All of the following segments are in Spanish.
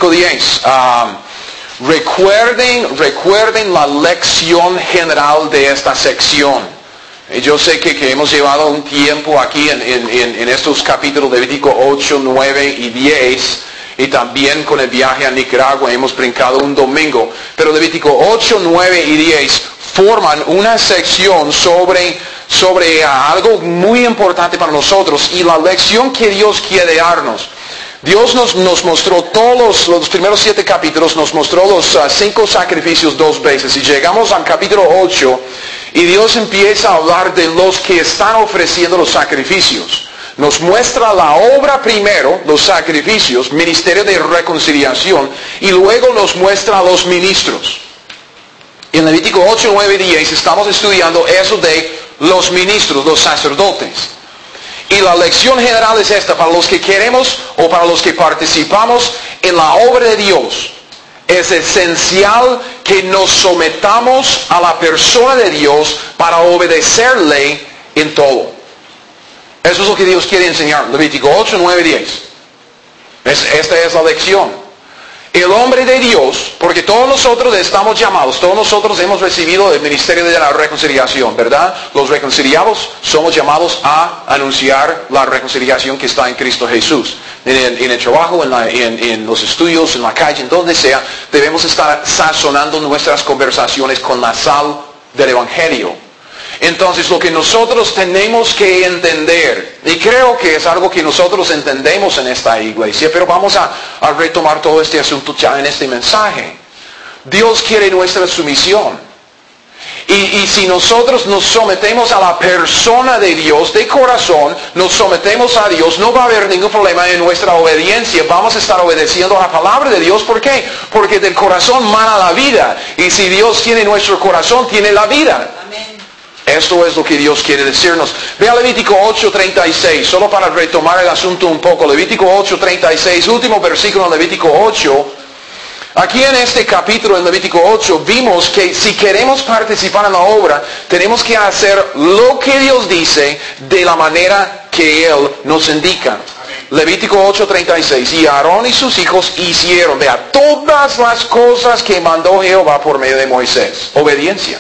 Levítico 10. Recuerden la lección general de esta sección. Yo sé que hemos llevado un tiempo aquí en estos capítulos de Levítico 8, 9 y 10. Y también con el viaje a Nicaragua hemos brincado un domingo. Pero Levítico 8, 9 y 10 forman una sección sobre algo muy importante para nosotros y la lección que Dios quiere darnos. Dios nos mostró todos los primeros 7 capítulos, nos mostró los 5 sacrificios 2 veces. Y llegamos al capítulo 8 y Dios empieza a hablar de los que están ofreciendo los sacrificios. Nos muestra la obra primero, los sacrificios, ministerio de reconciliación, y luego nos muestra a los ministros. En Levítico 8, 9 y 10 estamos estudiando eso de los ministros, los sacerdotes. Y la lección general es esta: para los que queremos o para los que participamos en la obra de Dios, es esencial que nos sometamos a la persona de Dios para obedecerle en todo. Eso es lo que Dios quiere enseñar. Levítico 8, 9 y 10. Esta es la lección. El hombre de Dios, porque todos nosotros estamos llamados, todos nosotros hemos recibido el ministerio de la reconciliación, ¿verdad? Los reconciliados somos llamados a anunciar la reconciliación que está en Cristo Jesús. En el trabajo, en los estudios, en la calle, en donde sea, debemos estar sazonando nuestras conversaciones con la sal del Evangelio. Entonces lo que nosotros tenemos que entender, y creo que es algo que nosotros entendemos en esta iglesia, pero vamos a retomar todo este asunto ya en este mensaje. Dios quiere nuestra sumisión. Y si nosotros nos sometemos a la persona de Dios de corazón, nos sometemos a Dios, no va a haber ningún problema en nuestra obediencia. Vamos a estar obedeciendo a la palabra de Dios. ¿Por qué? Porque del corazón mana la vida. Y si Dios tiene nuestro corazón, tiene la vida. Esto es lo que Dios quiere decirnos. Ve a Levítico 8:36, solo para retomar el asunto un poco. Levítico 8:36, último versículo en Levítico 8. Aquí en este capítulo, en Levítico 8, vimos que si queremos participar en la obra, tenemos que hacer lo que Dios dice de la manera que Él nos indica. Levítico 8:36, y Aarón y sus hijos hicieron, vea, todas las cosas que mandó Jehová por medio de Moisés. Obediencia.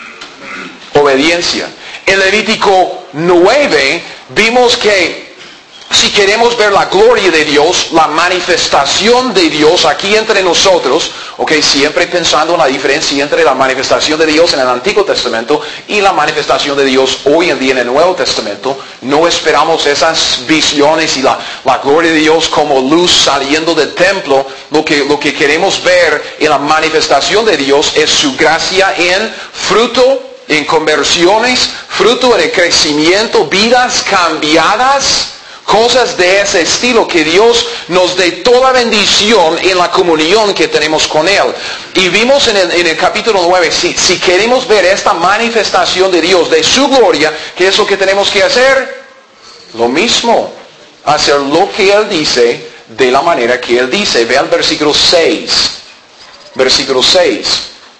En Levítico 9 vimos que si queremos ver la gloria de Dios, la manifestación de Dios aquí entre nosotros, siempre pensando en la diferencia entre la manifestación de Dios en el Antiguo Testamento y la manifestación de Dios hoy en día en el Nuevo Testamento, no esperamos esas visiones y la gloria de Dios como luz saliendo del templo. Lo que queremos ver en la manifestación de Dios es su gracia en fruto, en conversiones, fruto en el crecimiento, vidas cambiadas, cosas de ese estilo, que Dios nos dé toda bendición en la comunión que tenemos con Él. Y vimos en el capítulo 9, si queremos ver esta manifestación de Dios, de su gloria, ¿qué es lo que tenemos que hacer? Lo mismo, hacer lo que Él dice, de la manera que Él dice. Ve al versículo 6. Versículo 6.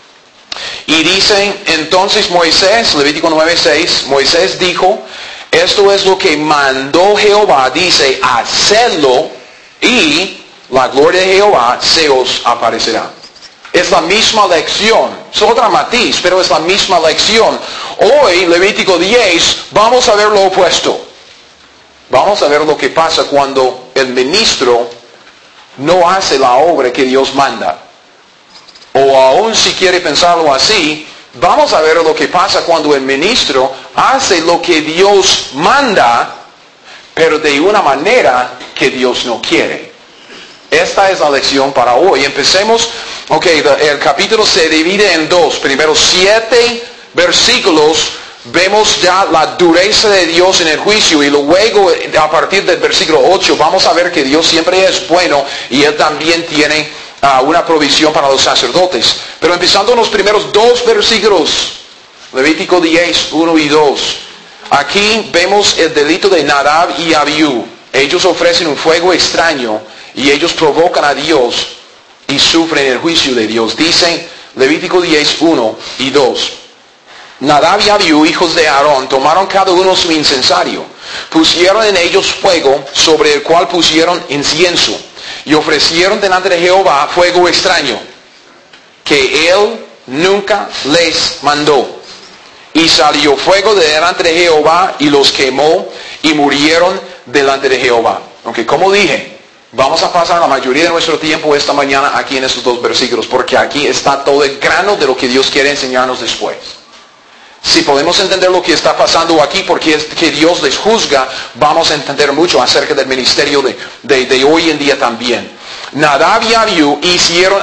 Y dice entonces Moisés, Levítico 9:6, Moisés dijo, esto es lo que mandó Jehová, dice, hacedlo y la gloria de Jehová se os aparecerá. Es la misma lección, es otra matiz, pero es la misma lección. Hoy, Levítico 10, vamos a ver lo opuesto. Vamos a ver lo que pasa cuando el ministro no hace la obra que Dios manda. O aún si quiere pensarlo así, vamos a ver lo que pasa cuando el ministro hace lo que Dios manda, pero de una manera que Dios no quiere. Esta es la lección para hoy. Empecemos. El capítulo se divide en 2. Primero 7 versículos. Vemos ya la dureza de Dios en el juicio, y luego a partir del versículo 8 vamos a ver que Dios siempre es bueno y Él también tiene una provisión para los sacerdotes. Pero empezando en los primeros 2 versículos, Levítico 10, 1 y 2. Aquí vemos el delito de Nadab y Abiú. Ellos ofrecen un fuego extraño y ellos provocan a Dios y sufren el juicio de Dios. Dice Levítico 10, 1 y 2. Nadab y Abiú, hijos de Aarón, tomaron cada uno su incensario, pusieron en ellos fuego sobre el cual pusieron incienso, y ofrecieron delante de Jehová fuego extraño, que él nunca les mandó. Y salió fuego de delante de Jehová y los quemó y murieron delante de Jehová. Aunque como dije, vamos a pasar la mayoría de nuestro tiempo esta mañana aquí en estos dos versículos, porque aquí está todo el grano de lo que Dios quiere enseñarnos después. Si podemos entender lo que está pasando aquí, porque es que Dios les juzga, vamos a entender mucho acerca del ministerio de hoy en día también. Nadab y Abiú hicieron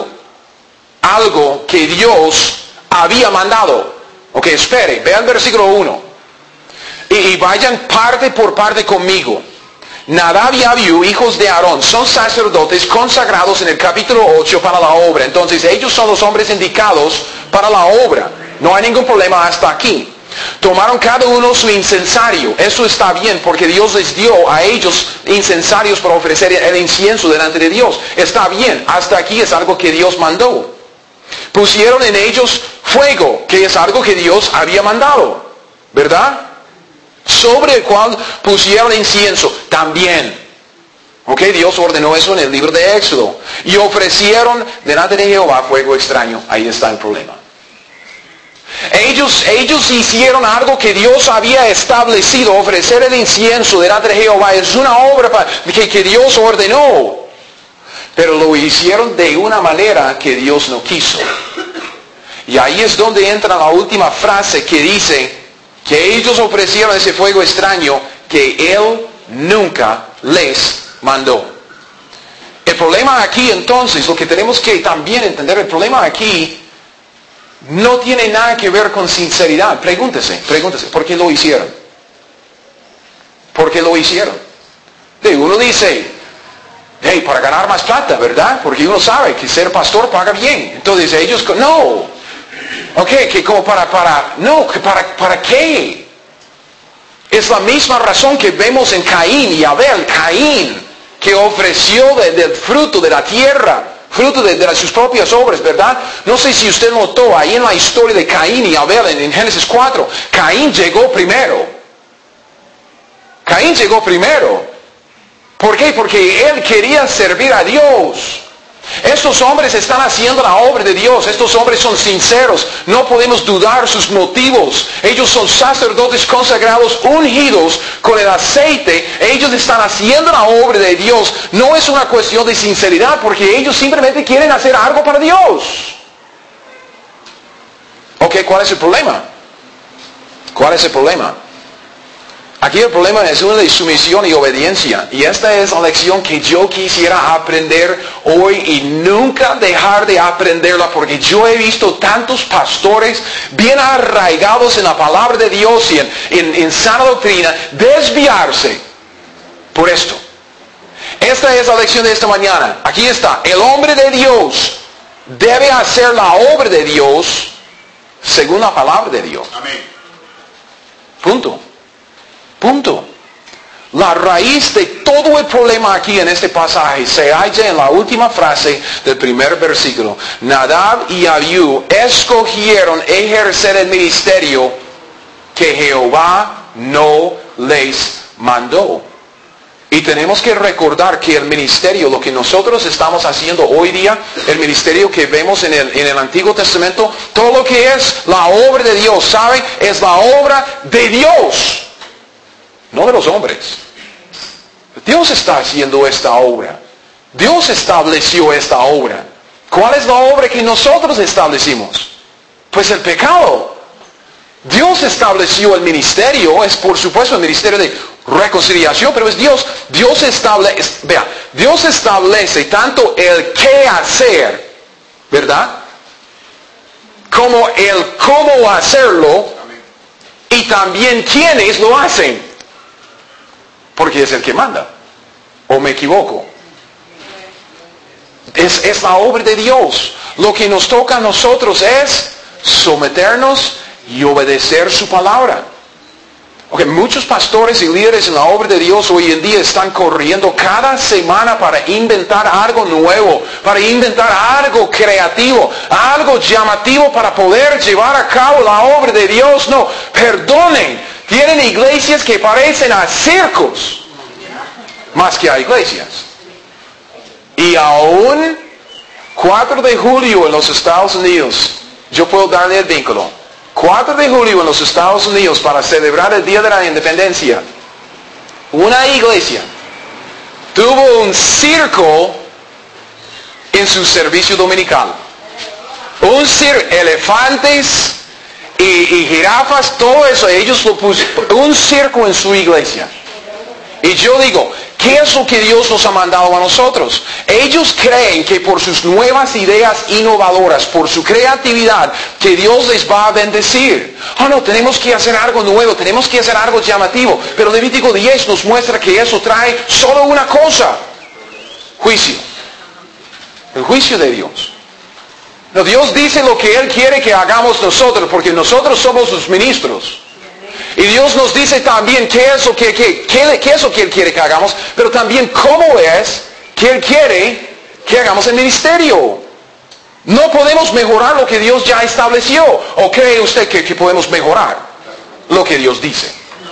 algo que Dios había mandado. Ok, espere, vean el versículo 1. Y vayan parte por parte conmigo. Nadab y Abiú, hijos de Aarón, son sacerdotes consagrados en el capítulo 8 para la obra. Entonces ellos son los hombres indicados para la obra. No hay ningún problema hasta aquí. Tomaron cada uno su incensario. Eso está bien porque Dios les dio a ellos incensarios para ofrecer el incienso delante de Dios. Está bien, hasta aquí es algo que Dios mandó. Pusieron en ellos fuego, que es algo que Dios había mandado, ¿verdad? Sobre el cual pusieron incienso, también. Ok, Dios ordenó eso en el libro de Éxodo. Y ofrecieron delante de Jehová fuego extraño. Ahí está el problema. Ellos hicieron algo que Dios había establecido. Ofrecer el incienso delante de Jehová es una obra que Dios ordenó. Pero lo hicieron de una manera que Dios no quiso. Y ahí es donde entra la última frase que dice que ellos ofrecieron ese fuego extraño que Él nunca les mandó. El problema aquí entonces, lo que tenemos que también entender, el problema aquí no tiene nada que ver con sinceridad. Pregúntese, ¿por qué lo hicieron? ¿Por qué lo hicieron? Uno dice, para ganar más plata, ¿verdad? Porque uno sabe que ser pastor paga bien. Entonces ellos, no. Ok, que como ¿para qué? Es la misma razón que vemos en Caín y Abel. Caín, que ofreció del fruto de la tierra, fruto de sus propias obras, ¿verdad? No sé si usted notó ahí en la historia de Caín y Abel en Génesis 4, Caín llegó primero. ¿Por qué? Porque él quería servir a Dios. Estos hombres están haciendo la obra de Dios. Estos hombres son sinceros. No podemos dudar sus motivos. Ellos son sacerdotes consagrados, ungidos con el aceite. Ellos están haciendo la obra de Dios. No es una cuestión de sinceridad, porque ellos simplemente quieren hacer algo para Dios. Ok, ¿cuál es el problema? Aquí el problema es uno de sumisión y obediencia. Y esta es la lección que yo quisiera aprender hoy y nunca dejar de aprenderla, porque yo he visto tantos pastores bien arraigados en la palabra de Dios y en sana doctrina desviarse por esto. Esta es la lección de esta mañana. Aquí está. El hombre de Dios debe hacer la obra de Dios según la palabra de Dios. Amén. Punto. La raíz de todo el problema aquí en este pasaje se halla en la última frase del primer versículo. Nadab y Abiú escogieron ejercer el ministerio que Jehová no les mandó. Y tenemos que recordar que el ministerio, lo que nosotros estamos haciendo hoy día, el ministerio que vemos en el Antiguo Testamento, todo lo que es la obra de Dios, ¿saben? Es la obra de Dios. No de los hombres. Dios está haciendo esta obra. Dios estableció esta obra. ¿Cuál es la obra que nosotros establecimos? Pues el pecado. Dios estableció el ministerio, es por supuesto el ministerio de reconciliación, pero es Dios. Dios establece tanto el qué hacer, ¿verdad? Como el cómo hacerlo, y también quiénes lo hacen. Porque es el que manda. ¿O me equivoco? Es la obra de Dios. Lo que nos toca a nosotros es someternos y obedecer su palabra. Okay, muchos pastores y líderes en la obra de Dios hoy en día están corriendo cada semana para inventar algo nuevo, para inventar algo creativo, algo llamativo para poder llevar a cabo la obra de Dios. No, perdonen. Tienen iglesias que parecen a circos más que a iglesias. Y aún 4 de julio en los Estados Unidos, yo puedo darle el vínculo. 4 de julio en los Estados Unidos para celebrar el Día de la Independencia. Una iglesia tuvo un circo en su servicio dominical. Un circo, elefantes y jirafas, todo eso, ellos lo pusieron, un circo en su iglesia. Y yo digo, ¿qué es lo que Dios nos ha mandado a nosotros? Ellos creen que por sus nuevas ideas innovadoras, por su creatividad, que Dios les va a bendecir. No, tenemos que hacer algo nuevo, tenemos que hacer algo llamativo. Pero Levítico 10 nos muestra que eso trae solo una cosa: juicio. El juicio de Dios. No, Dios dice lo que Él quiere que hagamos nosotros, porque nosotros somos sus ministros. Y Dios nos dice también qué es lo que Él quiere que hagamos, pero también cómo es que Él quiere que hagamos el ministerio. No podemos mejorar lo que Dios ya estableció. ¿O cree usted que podemos mejorar lo que Dios dice?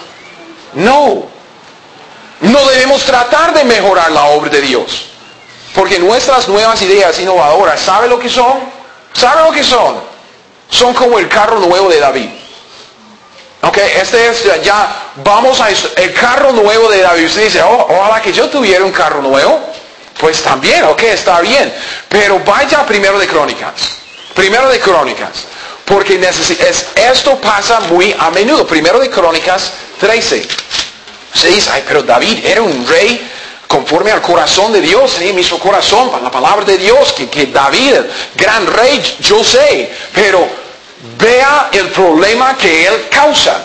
No. No debemos tratar de mejorar la obra de Dios. Porque nuestras nuevas ideas innovadoras, ¿sabe lo que son? ¿Sabe lo que son? Son como el carro nuevo de David. Ok, este es ya, vamos a eso, el carro nuevo de David. Usted dice, ojalá que yo tuviera un carro nuevo. Pues también, ok, está bien. Pero vaya a Primero de Crónicas. Primero de Crónicas. Porque esto pasa muy a menudo. Primero de Crónicas 13. Se dice, pero David era un rey conforme al corazón de Dios, en el mismo corazón, para la palabra de Dios, que David, gran rey, yo sé, pero vea el problema que él causa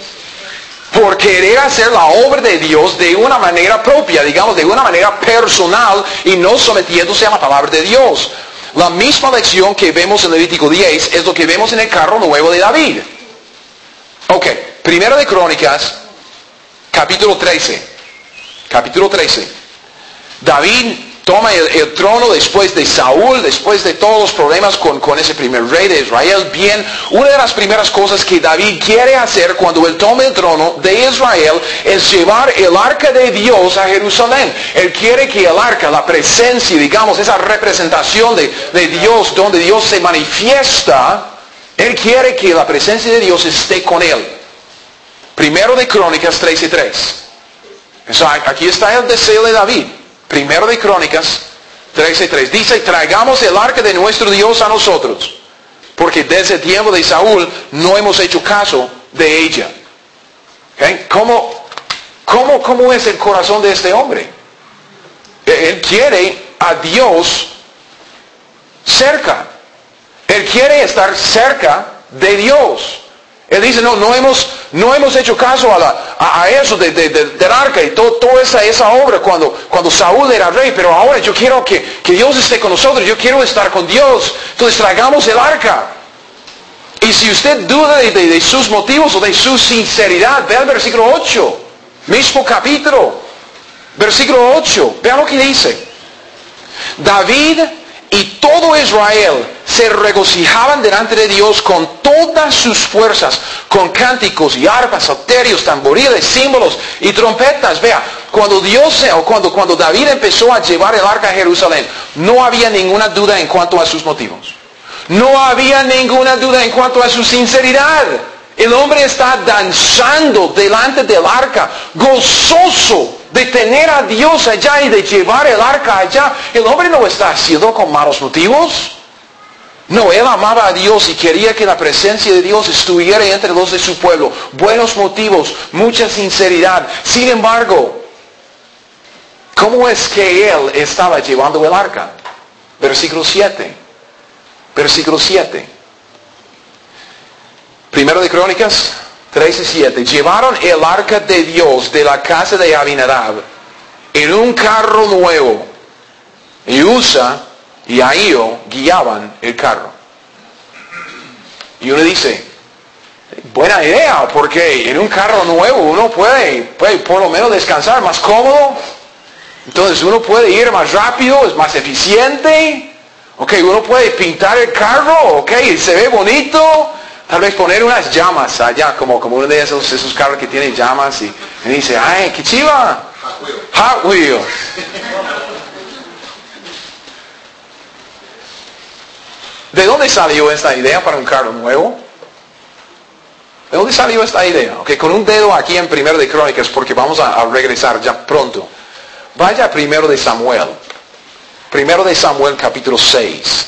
por querer hacer la obra de Dios de una manera propia, digamos, de una manera personal y no sometiéndose a la palabra de Dios. La misma lección que vemos en Levítico 10 es lo que vemos en el carro nuevo de David. Ok, Primero de Crónicas, capítulo 13. Capítulo 13. David toma el trono después de Saúl, después de todos los problemas con ese primer rey de Israel. Bien, una de las primeras cosas que David quiere hacer cuando él toma el trono de Israel es llevar el arca de Dios a Jerusalén. Él quiere que el arca, la presencia, digamos, esa representación de Dios, donde Dios se manifiesta, él quiere que la presencia de Dios esté con él. Primero de Crónicas 13:3. Aquí está el deseo de David. Primero de Crónicas 13:3. Dice, traigamos el arca de nuestro Dios a nosotros, porque desde el tiempo de Saúl no hemos hecho caso de ella. ¿Okay? ¿Cómo es el corazón de este hombre? Él quiere a Dios cerca. Él quiere estar cerca de Dios. Él dice, no hemos hecho caso a eso del arca y toda esa obra cuando Saúl era rey, pero ahora yo quiero que Dios esté con nosotros, yo quiero estar con Dios, entonces traigamos el arca. Y si usted duda de sus motivos o de su sinceridad, vea el versículo 8, mismo capítulo, versículo 8, vea lo que dice. David y todo Israel se regocijaban delante de Dios con todas sus fuerzas, con cánticos y arpas, salterios, tamboriles, símbolos y trompetas. Vea, cuando David empezó a llevar el arca a Jerusalén, no había ninguna duda en cuanto a sus motivos. No había ninguna duda en cuanto a su sinceridad. El hombre está danzando delante del arca, gozoso de tener a Dios allá y de llevar el arca allá. El hombre no está haciendo con malos motivos. No, él amaba a Dios y quería que la presencia de Dios estuviera entre los de su pueblo. Buenos motivos, mucha sinceridad. Sin embargo, ¿cómo es que él estaba llevando el arca? Versículo 7. Versículo 7. Primero de Crónicas 13:7. Llevaron el arca de Dios de la casa de Abinadab en un carro nuevo. Y Usa y Ahío guiaban el carro. Y uno dice, buena idea, porque en un carro nuevo uno puede por lo menos descansar más cómodo. Entonces uno puede ir más rápido, es más eficiente. Ok, uno puede pintar el carro, ok, se ve bonito. Tal vez poner unas llamas allá, como uno de esos carros que tienen llamas. Y dice, ay, qué chiva. Hot Wheels. ¿De dónde salió esta idea para un carro nuevo? ¿De dónde salió esta idea? Okay, con un dedo aquí en 1 de Crónicas, porque vamos a regresar ya pronto. Vaya a 1 de Samuel. 1 de Samuel capítulo 6.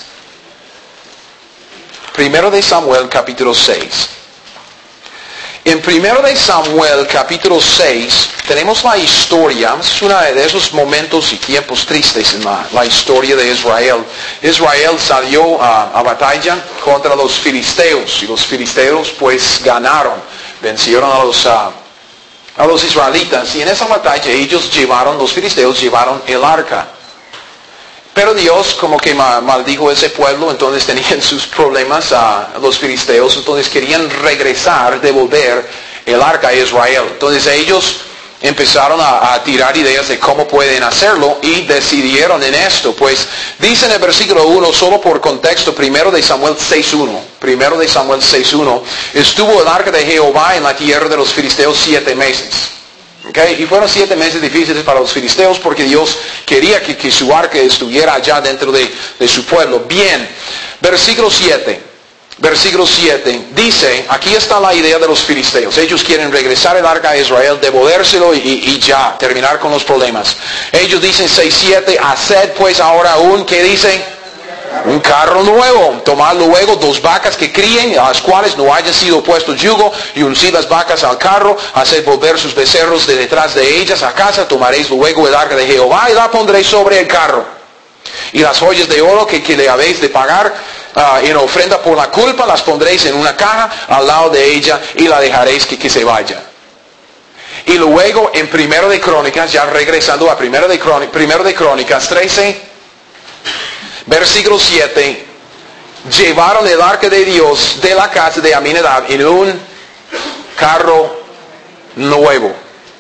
1 de Samuel capítulo 6. En 1 de Samuel capítulo 6 tenemos la historia, es uno de esos momentos y tiempos tristes en la historia de Israel. Israel salió a batalla contra los filisteos y los filisteos pues ganaron, vencieron a los israelitas y en esa batalla los filisteos llevaron el arca. Pero Dios como que maldijo ese pueblo, entonces tenían sus problemas los filisteos, entonces querían devolver el arca a Israel. Entonces ellos empezaron a tirar ideas de cómo pueden hacerlo y decidieron en esto. Pues dice en el versículo 1, solo por contexto, 1 de Samuel 6.1, 1 de Samuel 6.1, estuvo el arca de Jehová en la tierra de los filisteos 7 meses. Okay. Y fueron 7 meses difíciles para los filisteos porque Dios quería que su arca estuviera allá dentro de su pueblo. Bien, versículo 7 dice, aquí está la idea de los filisteos. Ellos quieren regresar el arca a Israel, devolvérselo y ya, terminar con los problemas. Ellos dicen 6.7, haced pues ahora ¿qué dicen? Un carro nuevo, tomad luego 2 vacas que críen, a las cuales no hayan sido puesto yugo, y uncid las vacas al carro, haced volver sus becerros de detrás de ellas a casa, tomaréis luego el arca de Jehová y la pondréis sobre el carro. Y las joyas de oro que le habéis de pagar en ofrenda por la culpa, las pondréis en una caja al lado de ella y la dejaréis que se vaya. Y luego en 1 de Crónicas, ya regresando a 1 de Crónicas 13, versículo 7, llevaron el arca de Dios de la casa de Aminadab en un carro nuevo.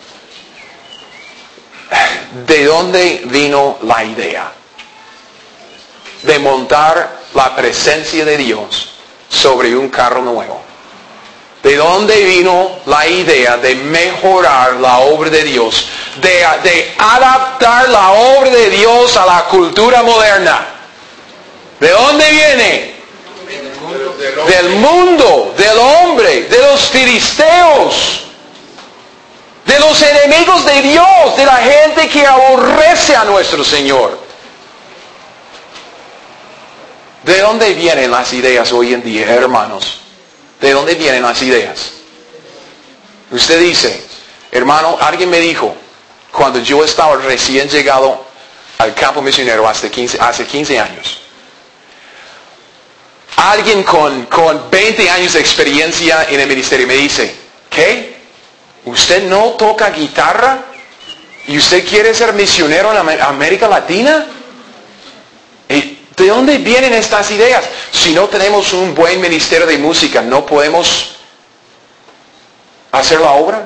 ¿De dónde vino la idea de montar la presencia de Dios sobre un carro nuevo? ¿De dónde vino la idea de mejorar la obra de Dios? De adaptar la obra de Dios a la cultura moderna. ¿De dónde viene? Del mundo, del hombre, de los filisteos, de los enemigos de Dios, de la gente que aborrece a nuestro Señor. ¿De dónde vienen las ideas hoy en día, hermanos? ¿De dónde vienen las ideas? Usted dice, hermano, alguien me dijo, cuando yo estaba recién llegado al campo misionero hace 15 años, alguien con 20 años de experiencia en el ministerio me dice, ¿qué? ¿Usted no toca guitarra? ¿Y usted quiere ser misionero en América Latina? ¿De dónde vienen estas ideas? Si no tenemos un buen ministerio de música, ¿no podemos hacer la obra?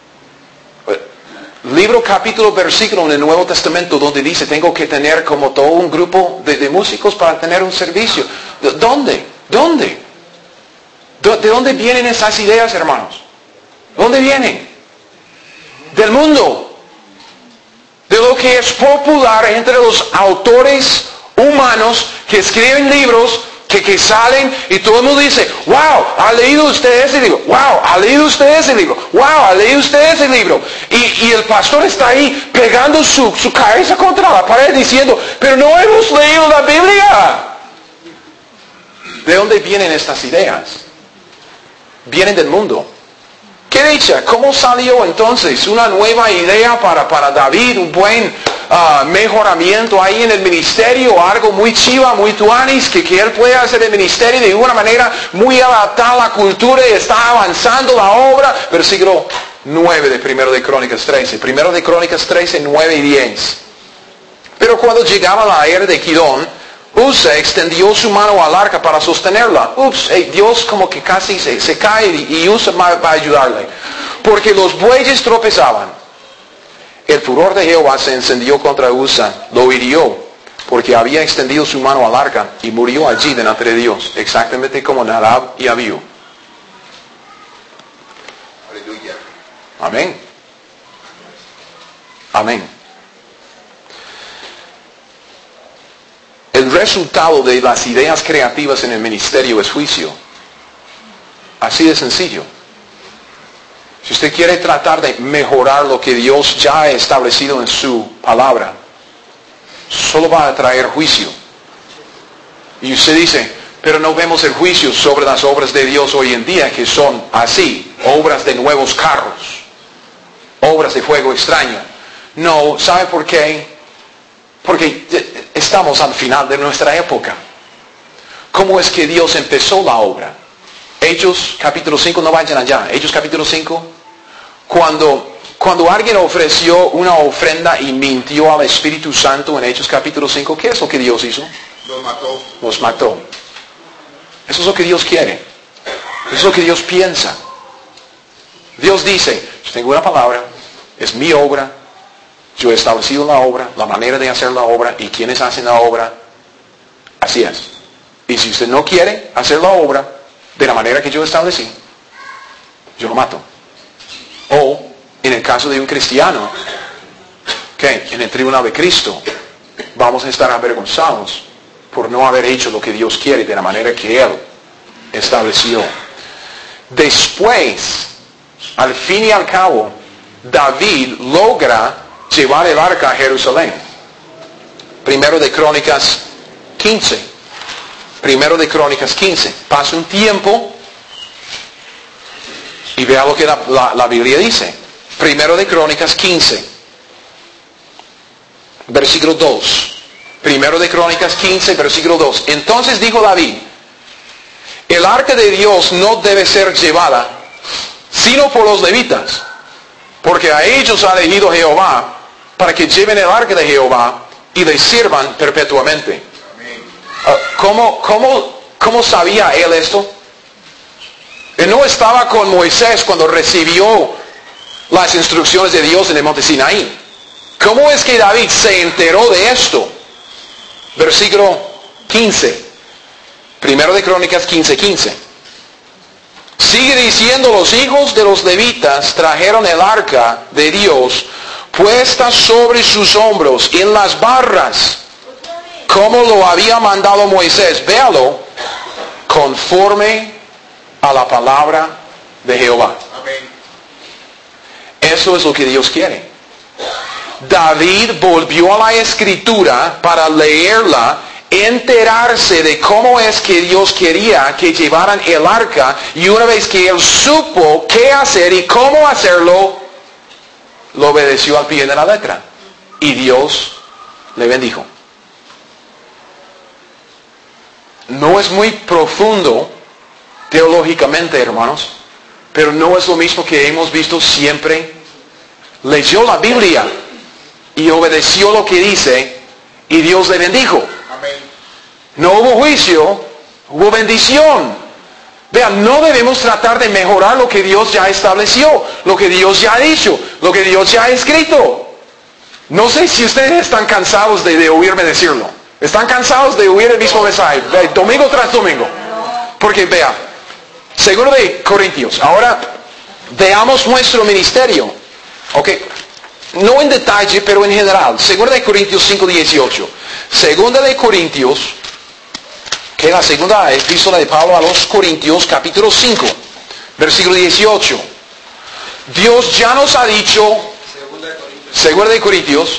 Libro, capítulo, versículo en el Nuevo Testamento donde dice, tengo que tener como todo un grupo de músicos para tener un servicio. ¿Dónde? ¿De dónde vienen esas ideas, hermanos? ¿Dónde vienen? Del mundo. De lo que es popular entre los autores humanos que escriben libros que salen y todo el mundo dice, wow, ¿ha leído usted ese libro? Wow, ¿ha leído usted ese libro? Wow, ¿ha leído usted ese libro? Y el pastor está ahí pegando su cabeza contra la pared diciendo, pero no hemos leído la Biblia. ¿De dónde vienen estas ideas? Vienen del mundo. ¿Qué dicha? ¿Cómo salió entonces una nueva idea para David? Un buen mejoramiento ahí en el ministerio, algo muy chiva, muy tuanis, que él puede hacer el ministerio de una manera muy adaptada a la cultura y está avanzando la obra. Versículo 9 de 1 de Crónicas 13. 1 de Crónicas 13, 9 y 10. Pero cuando llegaba la era de Kidón, Usa extendió su mano al arca para sostenerla. Dios como que casi se cae y Usa va a ayudarle. Porque los bueyes tropezaban. El furor de Jehová se encendió contra Usa, lo hirió, porque había extendido su mano al arca y murió allí delante de Dios, exactamente como Nadab y Abiú. Aleluya. Amén. Amén. El resultado de las ideas creativas en el ministerio es juicio. Así de sencillo. Si usted quiere tratar de mejorar lo que Dios ya ha establecido en su palabra, solo va a traer juicio. Y usted dice, pero no vemos el juicio sobre las obras de Dios hoy en día, que son así, obras de nuevos carros, obras de fuego extraño. No, ¿sabe por qué? Porque estamos al final de nuestra época. ¿Cómo es que Dios empezó la obra? Hechos capítulo 5, no vayan allá. Hechos capítulo 5, cuando alguien ofreció una ofrenda y mintió al Espíritu Santo en Hechos capítulo 5, ¿qué es lo que Dios hizo? Los mató. Eso es lo que Dios quiere. Eso es lo que Dios piensa. Dios dice, yo tengo una palabra, es mi obra, yo he establecido la obra, la manera de hacer la obra y quienes hacen la obra, así es. Y si usted no quiere hacer la obra de la manera que yo establecí, yo lo mato. O, en el caso de un cristiano, que en el tribunal de Cristo, vamos a estar avergonzados por no haber hecho lo que Dios quiere de la manera que Él estableció. Después, al fin y al cabo, David logra llevar el arca a Jerusalén. Primero de Crónicas 15. Primero de Crónicas 15. Pasa un tiempo y vea lo que la Biblia dice. Primero de Crónicas 15. Versículo 2. Primero de Crónicas 15, versículo 2. Entonces dijo David, el arca de Dios no debe ser llevada, sino por los levitas, porque a ellos ha elegido Jehová, para que lleven el arca de Jehová y le sirvan perpetuamente. ¿Cómo sabía él esto? Él no estaba con Moisés cuando recibió las instrucciones de Dios en el monte Sinaí. ¿Cómo es que David se enteró de esto? Versículo 15. Primero de Crónicas 15:15. Sigue diciendo, los hijos de los levitas trajeron el arca de Dios puesta sobre sus hombros en las barras, como lo había mandado Moisés. Véalo, conforme a la palabra de Jehová. Amén. Eso es lo que Dios quiere. David volvió a la escritura para leerla, enterarse de cómo es que Dios quería que llevaran el arca, y una vez que él supo qué hacer y cómo hacerlo, lo obedeció al pie de la letra. Y Dios le bendijo. No es muy profundo teológicamente, hermanos, pero no es lo mismo que hemos visto siempre. Leyó la Biblia y obedeció lo que dice, y Dios le bendijo. Amén. No hubo juicio, hubo bendición. Vean, no debemos tratar de mejorar lo que Dios ya estableció, lo que Dios ya ha dicho, lo que Dios ya ha escrito. No sé si ustedes están cansados de oírme decirlo. Están cansados de oír el mismo mensaje, domingo tras domingo. Porque vea, segundo de Corintios, ahora veamos nuestro ministerio. Ok, no en detalle, pero en general. Segunda de Corintios 5:18. Segunda de Corintios, que es la segunda epístola de Pablo a los Corintios, capítulo 5, versículo 18. Dios ya nos ha dicho, Segunda de Corintios,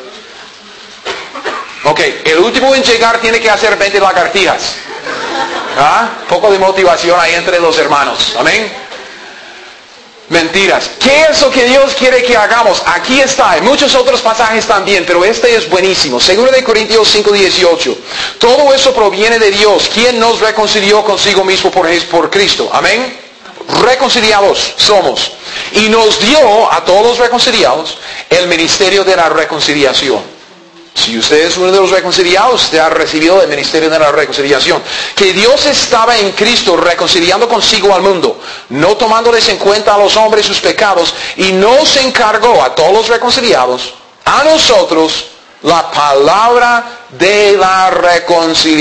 ok, el último en llegar tiene que hacer 20 lagartijas. Poco de motivación ahí entre los hermanos. Amén. Mentiras. ¿Qué es lo que Dios quiere que hagamos? Aquí está. Hay muchos otros pasajes también, pero este es buenísimo. Segunda de Corintios 5:18. Todo eso proviene de Dios, quien nos reconcilió consigo mismo por Cristo. Amén. Reconciliados somos. Y nos dio a todos los reconciliados el ministerio de la reconciliación. Si usted es uno de los reconciliados, usted ha recibido el ministerio de la reconciliación. Que Dios estaba en Cristo reconciliando consigo al mundo, no tomándoles en cuenta a los hombres sus pecados, y nos encargó a todos los reconciliados, a nosotros, la palabra de la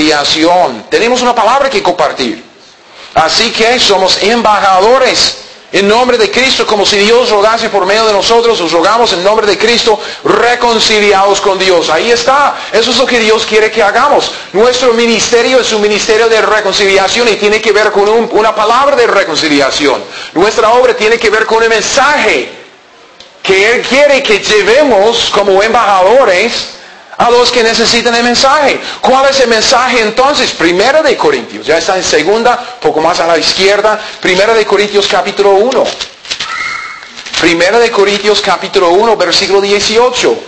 reconciliación. Tenemos una palabra que compartir. Así que somos embajadores en nombre de Cristo, como si Dios rogase por medio de nosotros, os rogamos en nombre de Cristo, reconciliados con Dios. Ahí está. Eso es lo que Dios quiere que hagamos. Nuestro ministerio es un ministerio de reconciliación y tiene que ver con una palabra de reconciliación. Nuestra obra tiene que ver con el mensaje que Él quiere que llevemos como embajadores a los que necesitan el mensaje. ¿Cuál es el mensaje entonces? Primera de Corintios, ya está en segunda, poco más a la izquierda. Primera de Corintios capítulo 1. Primera de Corintios capítulo 1, versículo 18.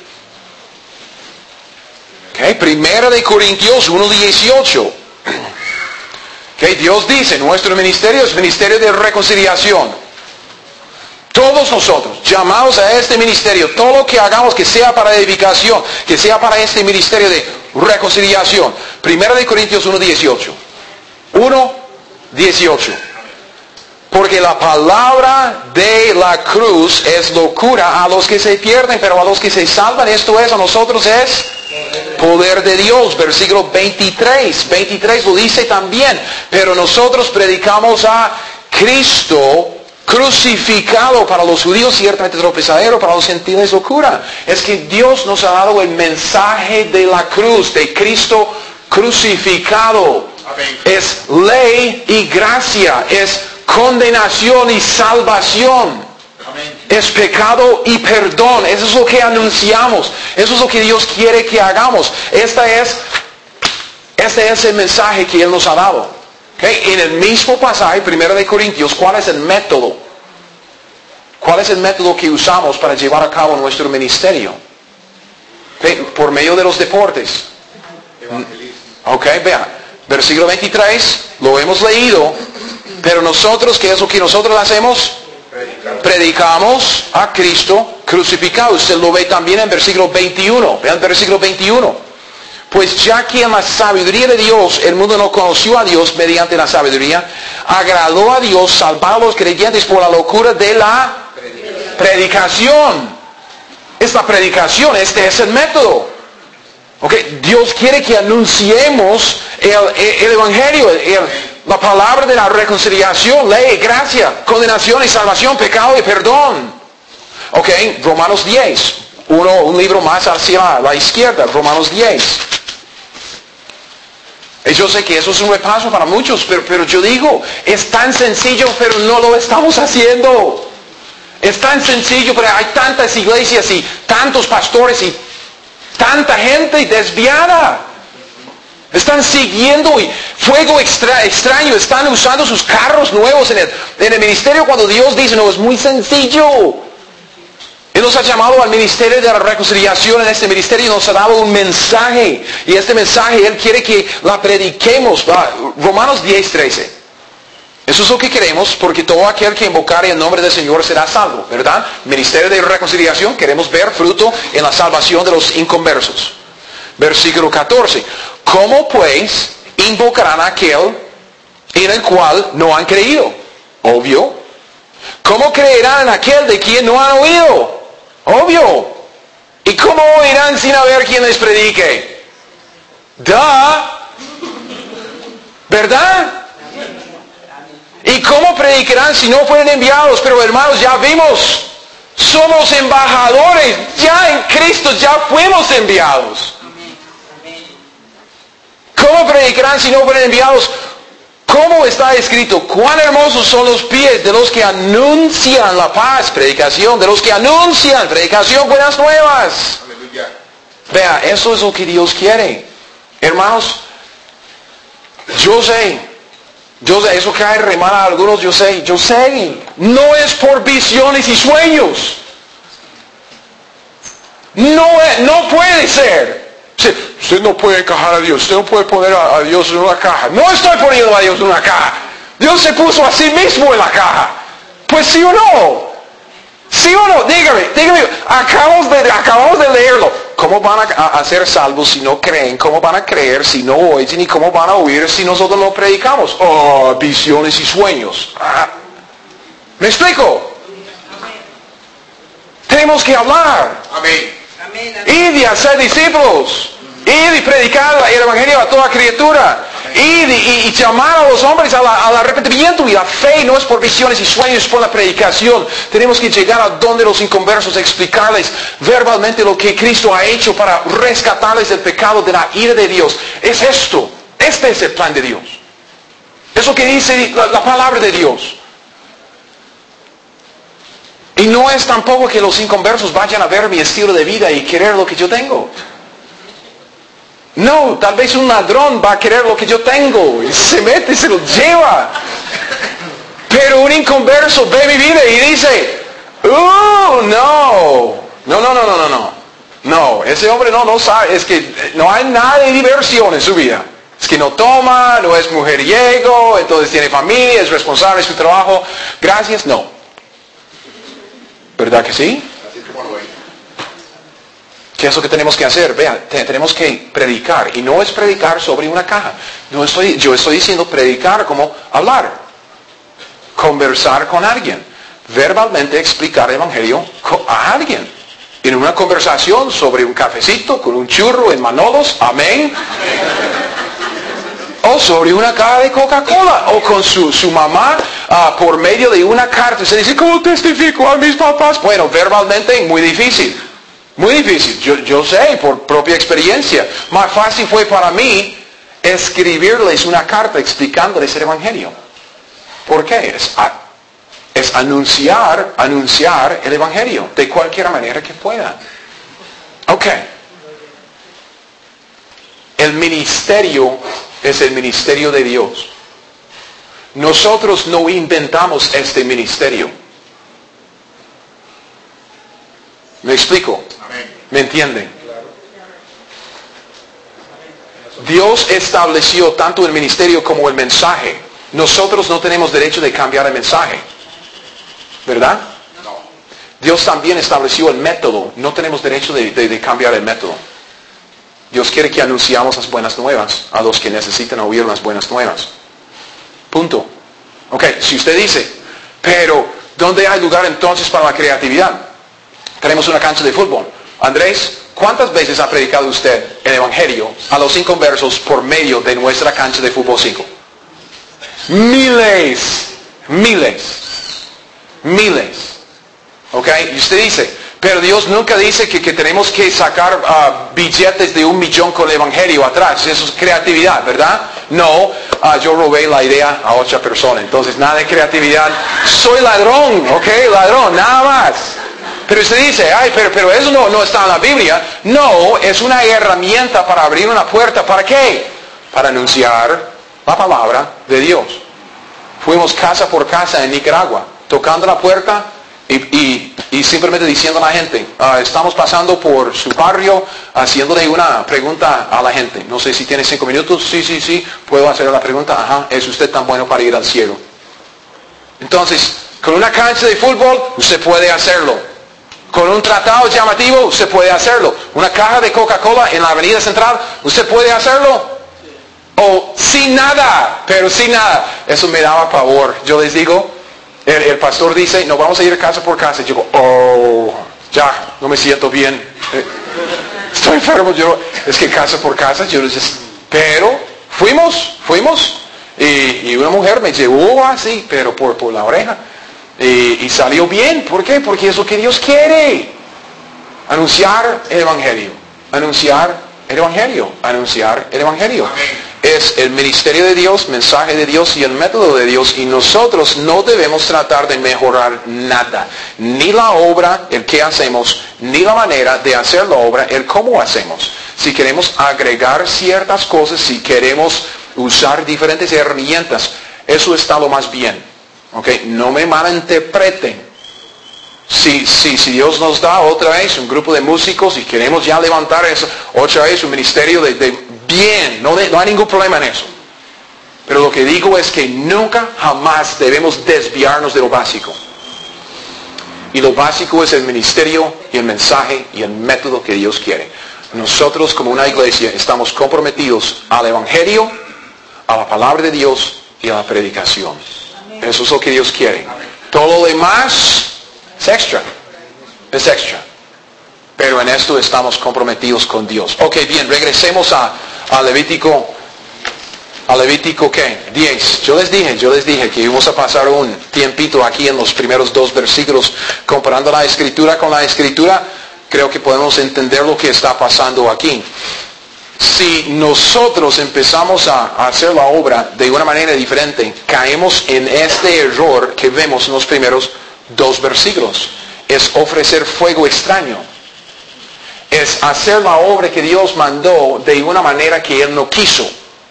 Primera de Corintios 1, 18. Dios dice, nuestro ministerio es ministerio de reconciliación. Todos nosotros, llamados a este ministerio, todo lo que hagamos que sea para edificación, que sea para este ministerio de reconciliación. Primera de Corintios 1:18. 1:18. Porque la palabra de la cruz es locura a los que se pierden, pero a los que se salvan, esto es, a nosotros es poder de Dios. Versículo 23. 23 lo dice también. Pero nosotros predicamos a Cristo crucificado, para los judíos ciertamente tropezadero, para los gentiles locura. Es que Dios nos ha dado el mensaje de la cruz, de Cristo crucificado. Amén. Es ley y gracia, es condenación y salvación. Amén. Es pecado y perdón. Eso es lo que anunciamos. Eso es lo que Dios quiere que hagamos. Este es el mensaje que Él nos ha dado. En el mismo pasaje, 1 de Corintios, ¿cuál es el método? ¿Cuál es el método que usamos para llevar a cabo nuestro ministerio? Por medio de los deportes. Vea, versículo 23, lo hemos leído, pero nosotros, ¿qué es lo que nosotros hacemos? Predicamos a Cristo crucificado. Usted lo ve también en versículo 21. Vean versículo 21. Pues ya que en la sabiduría de Dios el mundo no conoció a Dios mediante la sabiduría, agradó a Dios salvar a los creyentes por la locura de la predicación. Es la predicación, este es el método. Dios quiere que anunciemos el Evangelio, la palabra de la reconciliación, ley, gracia, condenación y salvación, pecado y perdón. Romanos 10. Un libro más hacia la izquierda, Romanos 10. Yo sé que eso es un repaso para muchos, pero yo digo, es tan sencillo, pero no lo estamos haciendo. Es tan sencillo, pero hay tantas iglesias y tantos pastores y tanta gente desviada. Están siguiendo y fuego extraño, están usando sus carros nuevos en el ministerio cuando Dios dice, no, es muy sencillo. Él nos ha llamado al ministerio de la reconciliación. En este ministerio nos ha dado un mensaje. Y este mensaje Él quiere que la prediquemos. Romanos 10:13. Eso es lo que queremos, porque todo aquel que invocare el nombre del Señor será salvo, ¿verdad? Ministerio de reconciliación, queremos ver fruto en la salvación de los inconversos. Versículo 14. ¿Cómo pues invocarán a aquel en el cual no han creído? Obvio. ¿Cómo creerán en aquel de quien no han oído? Obvio. ¿Y cómo oirán sin haber quien les predique? ¿Verdad? ¿Y cómo predicarán si no fueren enviados? Pero hermanos, ya vimos, somos embajadores, ya en Cristo ya fuimos enviados. ¿Cómo predicarán si no fueren enviados? ¿Cómo está escrito? Cuán hermosos son los pies de los que anuncian la paz, predicación, de los que anuncian, predicación, buenas nuevas. Aleluya. Vea, eso es lo que Dios quiere. Hermanos, yo sé, eso cae remar a algunos, yo sé, no es por visiones y sueños. No puede ser. Usted no puede encajar a Dios, usted no puede poner a Dios en una caja. No estoy poniendo a Dios en una caja. Dios se puso a sí mismo en la caja. Pues sí o no. ¿Sí o no? Dígame, acabamos de leerlo. ¿Cómo van a ser salvos si no creen? ¿Cómo van a creer si no oyen? ¿Y cómo van a oír si nosotros no predicamos? Visiones y sueños. ¿Me explico? Tenemos que hablar. Amén. Y de hacer discípulos. Ir y predicar el Evangelio a toda criatura. Ir y llamar a los hombres al arrepentimiento y la fe no es por visiones y sueños, es por la predicación. Tenemos que llegar a donde los inconversos, explicarles verbalmente lo que Cristo ha hecho para rescatarles del pecado, de la ira de Dios. Es esto. Este es el plan de Dios. Es lo que dice la palabra de Dios. Y no es tampoco que los inconversos vayan a ver mi estilo de vida y querer lo que yo tengo. No, tal vez un ladrón va a querer lo que yo tengo y se mete y se lo lleva. Pero un inconverso ve mi vida y dice, no. No, ese hombre no sabe, es que no hay nada de diversión en su vida. Es que no toma, no es mujeriego, entonces tiene familia, es responsable de su trabajo. Gracias, no. ¿Verdad que sí? ¿Qué es lo que tenemos que hacer? Vean, tenemos que predicar. Y no es predicar sobre una caja. Yo estoy diciendo predicar como hablar. Conversar con alguien. Verbalmente explicar el Evangelio a alguien. En una conversación sobre un cafecito con un churro en Manolos. Amén. O sobre una caja de Coca-Cola. O con su mamá por medio de una carta. Se dice, ¿cómo testifico a mis papás? Bueno, verbalmente muy difícil. Muy difícil, yo sé por propia experiencia. Más fácil fue para mí escribirles una carta explicándoles el Evangelio. ¿Por qué? Es anunciar el Evangelio de cualquier manera que pueda. Ok. El ministerio es el ministerio de Dios. Nosotros no inventamos este ministerio. ¿Me explico? ¿Me entienden? Dios estableció tanto el ministerio como el mensaje. Nosotros no tenemos derecho de cambiar el mensaje. ¿Verdad? No. Dios también estableció el método. No tenemos derecho de cambiar el método. Dios quiere que anunciamos las buenas nuevas a los que necesitan oír las buenas nuevas. Punto. Ok, si usted dice, pero ¿dónde hay lugar entonces para la creatividad? Tenemos una cancha de fútbol. Andrés, ¿cuántas veces ha predicado usted el Evangelio a los inconversos por medio de nuestra cancha de fútbol 5? Miles. ¿Ok? Y usted dice, pero Dios nunca dice que tenemos que sacar billetes de 1 millón con el Evangelio atrás. Eso es creatividad, ¿verdad? No, yo robé la idea a otra persona. Entonces, nada de creatividad. Soy ladrón, ¿ok? Ladrón, nada más. Pero usted dice, pero eso no está en la Biblia. No, es una herramienta para abrir una puerta. ¿Para qué? Para anunciar la palabra de Dios. Fuimos casa por casa en Nicaragua, tocando la puerta y simplemente diciendo a la gente, estamos pasando por su barrio, haciéndole una pregunta a la gente. No sé si tiene 5 minutos. Sí, puedo hacer la pregunta. Ajá, ¿es usted tan bueno para ir al cielo? Entonces, con una cancha de fútbol, usted puede hacerlo. Con un tratado llamativo, usted puede hacerlo. Una caja de Coca-Cola en la avenida central, usted puede hacerlo. O sin nada, pero sin nada. Eso me daba pavor. Yo les digo, el pastor dice, no vamos a ir casa por casa. Yo digo, ya, no me siento bien. Estoy enfermo. Es que casa por casa, yo les decía, pero fuimos. Y una mujer me llevó así, pero por la oreja. Y salió bien. ¿Por qué? Porque es lo que Dios quiere. Anunciar el Evangelio. Anunciar el Evangelio. Es el ministerio de Dios, mensaje de Dios y el método de Dios. Y nosotros no debemos tratar de mejorar nada. Ni la obra, el qué hacemos, ni la manera de hacer la obra, el cómo hacemos. Si queremos agregar ciertas cosas, si queremos usar diferentes herramientas, eso está lo más bien. Okay, no me malinterpreten. Si Dios nos da otra vez un grupo de músicos y queremos ya levantar eso, otra vez un ministerio de bien, no hay ningún problema en eso. Pero lo que digo es que nunca, jamás debemos desviarnos de lo básico. Y lo básico es el ministerio y el mensaje y el método que Dios quiere. Nosotros como una iglesia estamos comprometidos al Evangelio, a la palabra de Dios y a la predicación. Eso es lo que Dios quiere. Todo lo demás es extra. pero en esto estamos comprometidos con Dios. Ok, bien, regresemos a Levítico. A Levítico, ¿qué? 10. Yo les dije que íbamos a pasar un tiempito aquí en los primeros 2 versículos comparando la Escritura con la Escritura. Creo que podemos entender lo que está pasando aquí. Si nosotros empezamos a hacer la obra de una manera diferente, caemos en este error que vemos en los primeros 2 versículos. Es ofrecer fuego extraño. Es hacer la obra que Dios mandó de una manera que Él no quiso.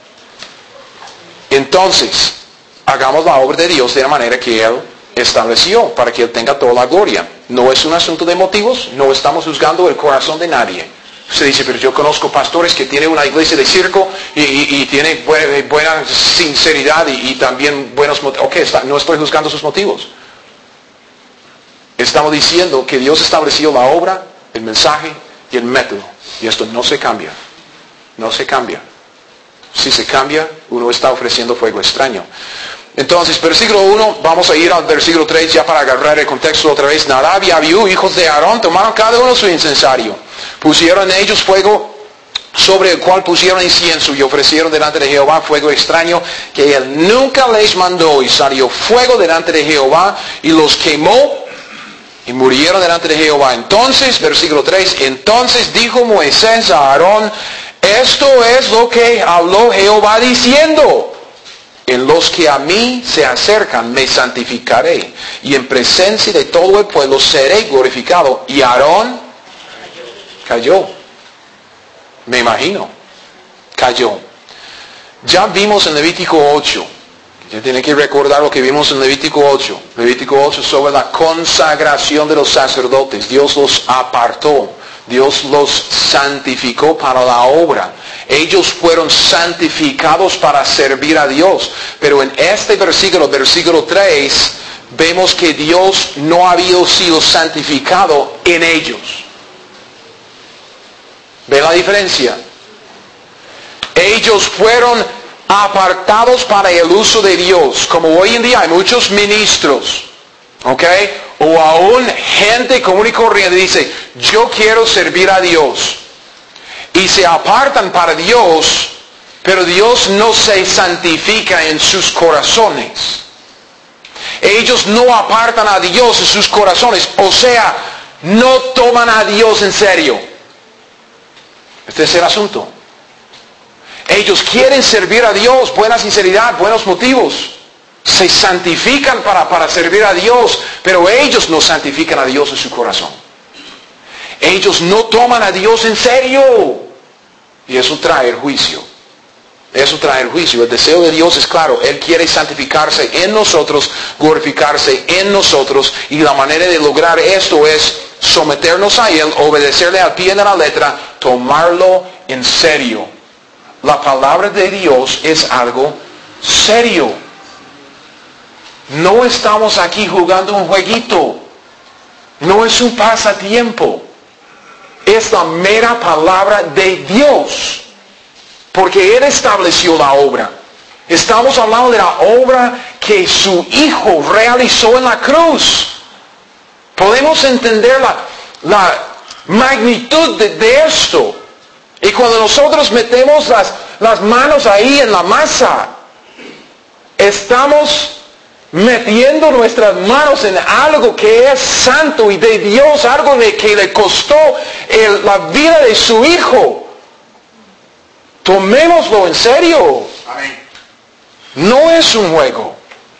Entonces, hagamos la obra de Dios de la manera que Él estableció, para que Él tenga toda la gloria. No es un asunto de motivos, no estamos juzgando el corazón de nadie. Usted dice, pero yo conozco pastores que tienen una iglesia de circo y tienen buena sinceridad y también buenos motivos. Ok, no estoy juzgando sus motivos. Estamos diciendo que Dios estableció la obra, el mensaje y el método. Y esto no se cambia. No se cambia. Si se cambia, uno está ofreciendo fuego extraño. Entonces, versículo 1, vamos a ir al versículo 3 ya para agarrar el contexto otra vez. Nadab y Abiú, hijos de Aarón, tomaron cada uno su incensario. Pusieron ellos fuego sobre el cual pusieron incienso y ofrecieron delante de Jehová fuego extraño que Él nunca les mandó. Y salió fuego delante de Jehová y los quemó y murieron delante de Jehová. Entonces, versículo 3, entonces dijo Moisés a Aarón, esto es lo que habló Jehová diciendo, en los que a mí se acercan me santificaré, y en presencia de todo el pueblo seré glorificado. Y Aarón cayó. Me imagino. Cayó. Ya vimos en Levítico 8. Ya tiene que recordar lo que vimos en Levítico 8. Levítico 8 sobre la consagración de los sacerdotes. Dios los apartó. Dios los santificó para la obra. Ellos fueron santificados para servir a Dios. Pero en este versículo, versículo 3, vemos que Dios no había sido santificado en ellos. ¿Ve la diferencia? Ellos fueron apartados para el uso de Dios. Como hoy en día hay muchos ministros, ¿ok? O aún gente común y corriente dice, yo quiero servir a Dios. Y se apartan para Dios, pero Dios no se santifica en sus corazones. Ellos no apartan a Dios en sus corazones. O sea, no toman a Dios en serio. Este es el asunto. Ellos quieren servir a Dios, buena sinceridad, buenos motivos. Se santifican para servir a Dios, pero ellos no santifican a Dios en su corazón. Ellos no toman a Dios en serio. Y eso trae el juicio. Eso trae el juicio. El deseo de Dios es claro. Él quiere santificarse en nosotros, glorificarse en nosotros. Y la manera de lograr esto es someternos a Él, obedecerle al pie de la letra, tomarlo en serio. La palabra de Dios es algo serio. No estamos aquí jugando un jueguito. No es un pasatiempo. Es la mera palabra de Dios. Porque Él estableció la obra. Estamos hablando de la obra que su Hijo realizó en la cruz. Podemos entender la magnitud de esto. Y cuando nosotros metemos las manos ahí en la masa, estamos metiendo nuestras manos en algo que es santo y de Dios, algo que le costó la vida de su Hijo. Tomémoslo en serio. Amén. No es un juego.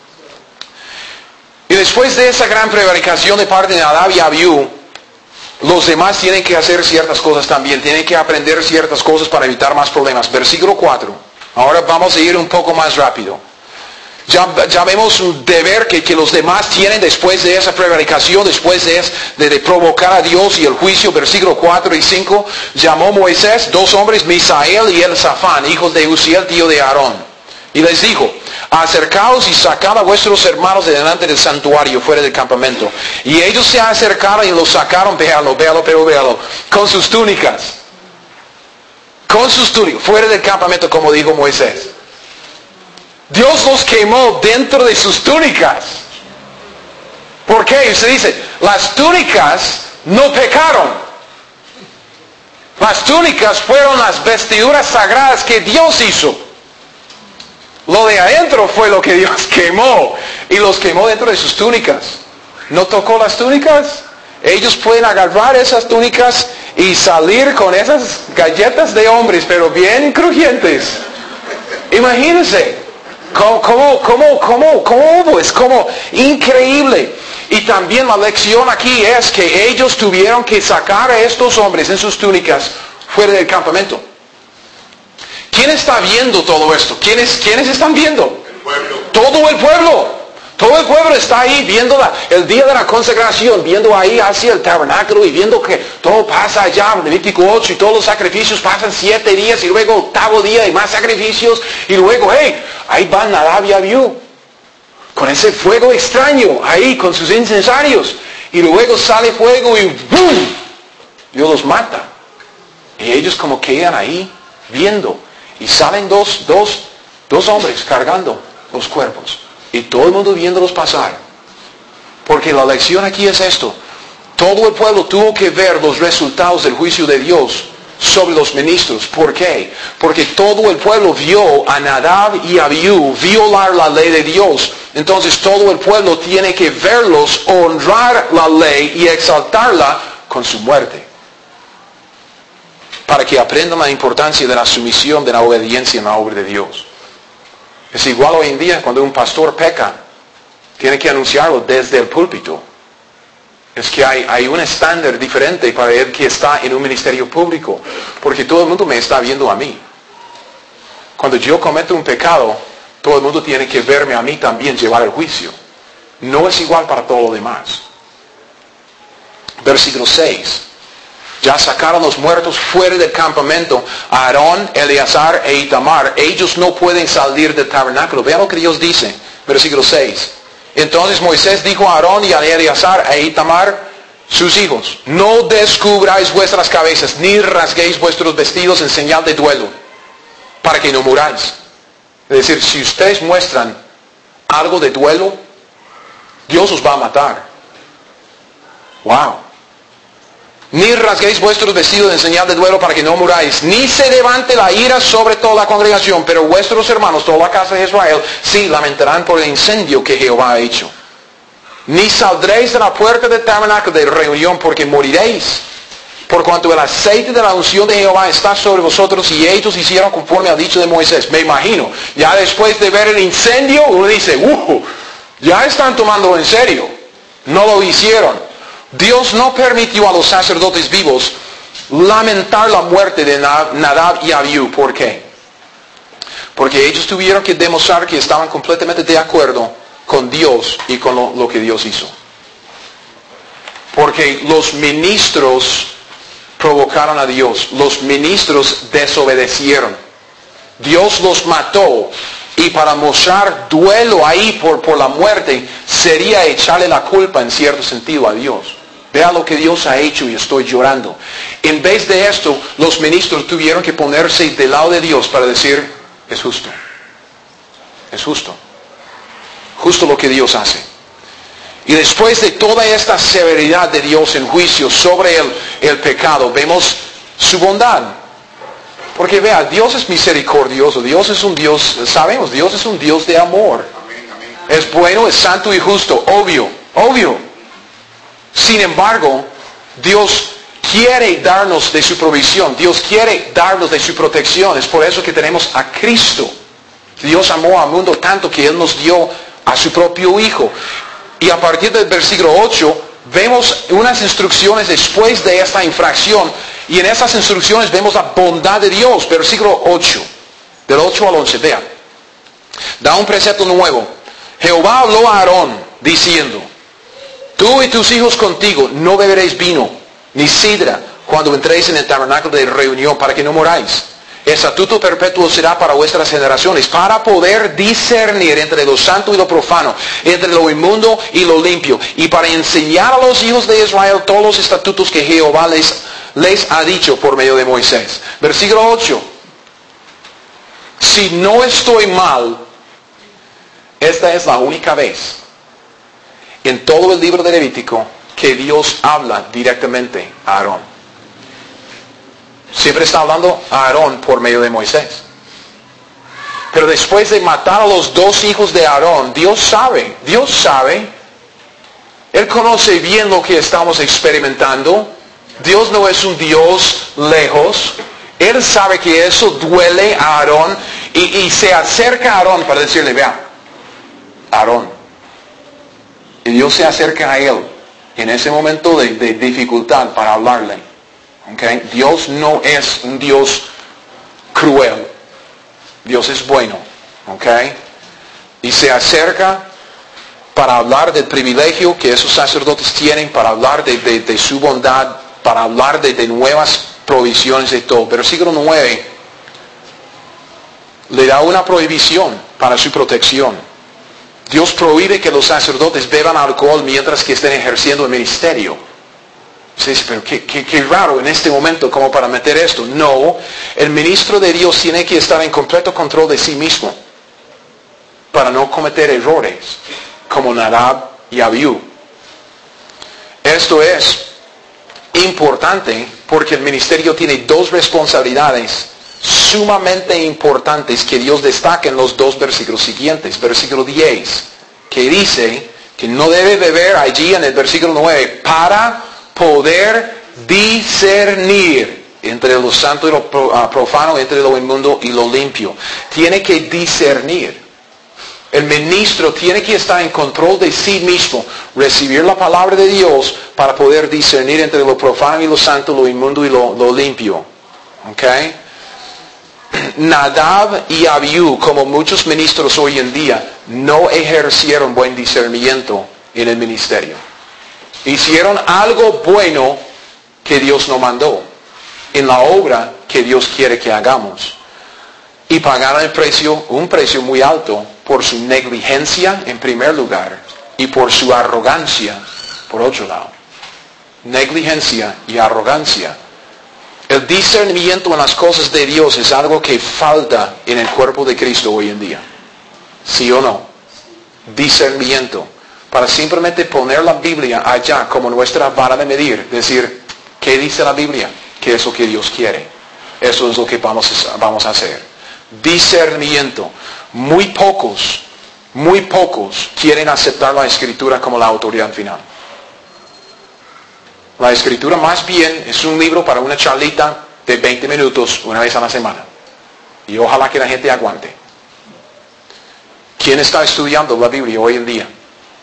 Y después de esa gran prevaricación de parte de Nadab y Abiú, los demás tienen que hacer ciertas cosas también. Tienen que aprender ciertas cosas para evitar más problemas. Versículo 4. Ahora vamos a ir un poco más rápido. Ya vemos un deber que los demás tienen después de esa prevaricación, después de provocar a Dios y el juicio. Versículo 4 y 5. Llamó Moisés 2 hombres, Misael y Elzafán, hijos de Uziel, tío de Aarón. Y les dijo, acercaos y sacad a vuestros hermanos de delante del santuario, fuera del campamento. Y ellos se acercaron y los sacaron, véalo, con sus túnicas. Con sus túnicas, fuera del campamento, como dijo Moisés. Dios los quemó dentro de sus túnicas. ¿Por qué? Usted dice, las túnicas no pecaron. Las túnicas fueron las vestiduras sagradas que Dios hizo. Lo de adentro fue lo que Dios quemó. Y los quemó dentro de sus túnicas. ¿No tocó las túnicas? Ellos pueden agarrar esas túnicas y salir con esas galletas de hombres, pero bien crujientes. Imagínense. ¿Cómo? Es como increíble. Y también la lección aquí es que ellos tuvieron que sacar a estos hombres en sus túnicas fuera del campamento. ¿Quién está viendo todo esto? ¿Quiénes están viendo? El pueblo. Todo el pueblo. Todo el pueblo está ahí viendo el día de la consagración, viendo ahí hacia el tabernáculo y viendo que todo pasa allá, en Levítico 8, y todos los sacrificios pasan 7 días y luego octavo día y más sacrificios. Y luego, ahí van Nadab y Abiú, con ese fuego extraño, ahí con sus incensarios. Y luego sale fuego y ¡boom! Dios los mata. Y ellos como quedan ahí viendo. Y salen dos hombres cargando los cuerpos. Y todo el mundo viéndolos pasar. Porque la lección aquí es esto. Todo el pueblo tuvo que ver los resultados del juicio de Dios sobre los ministros. ¿Por qué? Porque todo el pueblo vio a Nadab y Abiú violar la ley de Dios. Entonces todo el pueblo tiene que verlos honrar la ley y exaltarla con su muerte. Para que aprendan la importancia de la sumisión, de la obediencia en la obra de Dios. Es igual hoy en día cuando un pastor peca, tiene que anunciarlo desde el púlpito. Es que hay un estándar diferente para el que está en un ministerio público, porque todo el mundo me está viendo a mí. Cuando yo cometo un pecado, todo el mundo tiene que verme a mí también llevar el juicio. No es igual para todo lo demás. Versículo 6. Ya sacaron los muertos fuera del campamento. Aarón, Eleazar e Itamar. Ellos no pueden salir del tabernáculo. Vean lo que Dios dice. Versículo 6. Entonces Moisés dijo a Aarón y a Eleazar e Itamar, sus hijos, no descubráis vuestras cabezas, ni rasguéis vuestros vestidos en señal de duelo, para que no muráis. Es decir, si ustedes muestran algo de duelo, Dios os va a matar. Wow. Ni rasguéis vuestros vestidos en señal de duelo para que no muráis, ni se levante la ira sobre toda la congregación, pero vuestros hermanos, toda la casa de Israel, sí lamentarán por el incendio que Jehová ha hecho. Ni saldréis de la puerta del tabernáculo de reunión, porque moriréis, por cuanto el aceite de la unción de Jehová está sobre vosotros, y ellos hicieron conforme al dicho de Moisés. Me imagino, ya después de ver el incendio, uno dice, ya están tomando en serio. No lo hicieron. Dios no permitió a los sacerdotes vivos lamentar la muerte de Nadab y Abiú. ¿Por qué? Porque ellos tuvieron que demostrar que estaban completamente de acuerdo con Dios y con lo que Dios hizo. Porque los ministros provocaron a Dios. Los ministros desobedecieron. Dios los mató. Y para mostrar duelo ahí por la muerte, sería echarle la culpa en cierto sentido a Dios. Vea lo que Dios ha hecho y estoy llorando. En vez de esto, los ministros tuvieron que ponerse del lado de Dios para decir, es justo. Es justo. Justo lo que Dios hace. Y después de toda esta severidad de Dios en juicio sobre el pecado, vemos su bondad. Porque vea, Dios es misericordioso, Dios es un Dios, sabemos, Dios es un Dios de amor. Es bueno, es santo y justo, obvio. Sin embargo, Dios quiere darnos de su provisión, Dios quiere darnos de su protección. Es por eso que tenemos a Cristo. Dios amó al mundo tanto que Él nos dio a su propio Hijo. Y a partir del versículo 8, vemos unas instrucciones después de esta infracción. Y en esas instrucciones vemos la bondad de Dios. Versículo 8. Del 8 al 11. Vean. Da un precepto nuevo. Jehová habló a Aarón diciendo, tú y tus hijos contigo no beberéis vino, ni sidra, cuando entréis en el tabernáculo de reunión, para que no moráis. Estatuto perpetuo será para vuestras generaciones, para poder discernir entre lo santo y lo profano, entre lo inmundo y lo limpio, y para enseñar a los hijos de Israel todos los estatutos que Jehová les ha dicho por medio de Moisés. Versículo 8. Si no estoy mal, esta es la única vez en todo el libro de Levítico que Dios habla directamente a Aarón. Siempre está hablando a Aarón por medio de Moisés. Pero después de matar a los dos hijos de Aarón, Dios sabe. Él conoce bien lo que estamos experimentando. Dios no es un Dios lejos. Él sabe que eso duele a Aarón y se acerca a Aarón para decirle, vea, Aarón. Y Dios se acerca a él en ese momento de dificultad para hablarle. ¿Okay? Dios no es un Dios cruel. Dios es bueno. ¿Okay? Y se acerca para hablar del privilegio que esos sacerdotes tienen, para hablar de su bondad, para hablar de nuevas provisiones de todo. Versículo 9 le da una prohibición para su protección. Dios prohíbe que los sacerdotes beban alcohol mientras que estén ejerciendo el ministerio. Se dice, pero qué raro en este momento como para meter esto. No, el ministro de Dios tiene que estar en completo control de sí mismo para no cometer errores como Nadab y Abiú. Esto es importante porque el ministerio tiene dos responsabilidades sumamente importantes que Dios destaca en los dos versículos siguientes. Versículo 10, que dice que no debe beber allí en el versículo 9 para poder discernir entre lo santo y lo profano, entre lo inmundo y lo limpio. Tiene que discernir. El ministro tiene que estar en control de sí mismo, recibir la palabra de Dios para poder discernir entre lo profano y lo santo, lo inmundo y lo limpio. ¿Okay? Nadab y Abiú, como muchos ministros hoy en día, no ejercieron buen discernimiento en el ministerio. Hicieron algo bueno que Dios no mandó, en la obra que Dios quiere que hagamos. Y pagaron un precio muy alto por su negligencia en primer lugar y por su arrogancia por otro lado. Negligencia y arrogancia. El discernimiento en las cosas de Dios es algo que falta en el cuerpo de Cristo hoy en día. ¿Sí o no? Discernimiento. Para simplemente poner la Biblia allá como nuestra vara de medir. Decir, ¿qué dice la Biblia? ¿Qué es lo que Dios quiere? Eso es lo que vamos a hacer. Discernimiento. Muy pocos quieren aceptar la Escritura como la autoridad final. La Escritura más bien es un libro para una charlita de 20 minutos una vez a la semana. Y ojalá que la gente aguante. ¿Quién está estudiando la Biblia hoy en día?